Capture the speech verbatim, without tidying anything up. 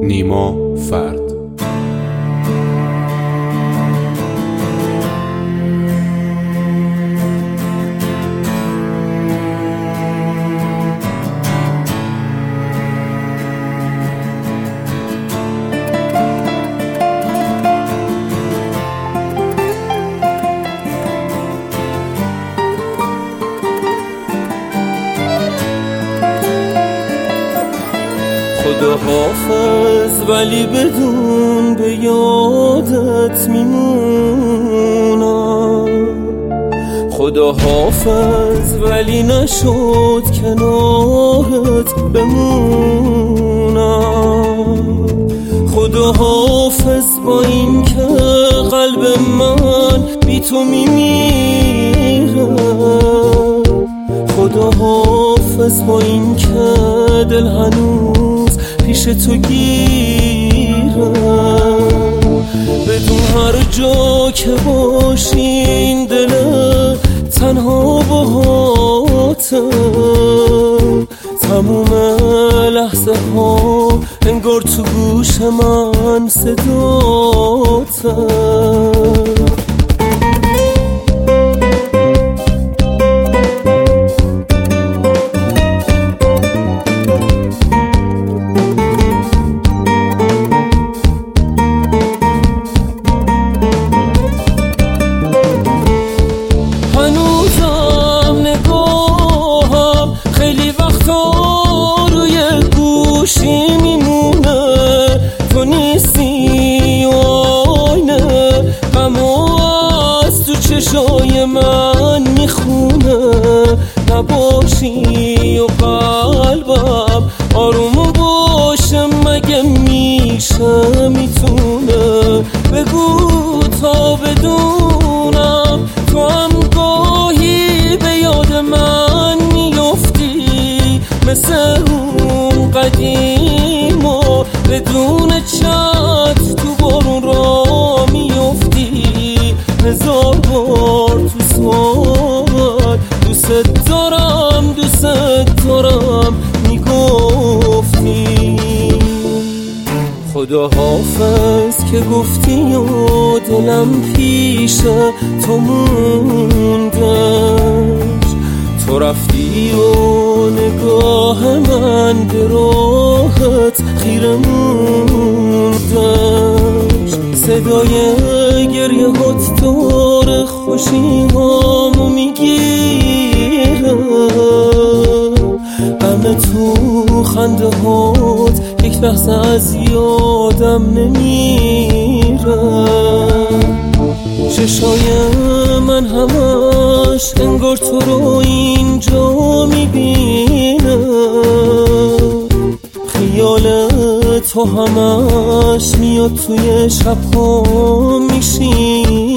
نیما فرد. خدا حافظ ولی بدون به یادت میمونم، خدا حافظ ولی نشد کنارت بمونم، خدا حافظ با این که قلب من بی تو میمیره، خدا حافظ با این که دل هنوز پیش تو گیره، بدون هر جا که باشی این دل تنها باهاته، تموم لحظه ها انگار تو گوش من صداته. میمونه تو نیستی و آینه غمو از تو چشای من میخونه، نباشی و قلبم آروم باشه مگه میشه میتونه، بگو تا بدونم تو هم گاهی به یاد من میفتی، مثل اون قدیم و بدون چت تو بارون را میفتی، هزار بار تو سال دوست دارم دوست دارم میگفتی. خدا حافظ که گفتی و دلم پیش تو موندش، تو رفتی و نگاه من به راهت خیره موندش، صدای گریه هات دور خوشی هامو میگیره، غم تو خنده هات یک لحظه از یادم نمیره، چشای من همش انگار تو رو اینجا میبینه، خیال تو همش میاد توی شبها میشینه،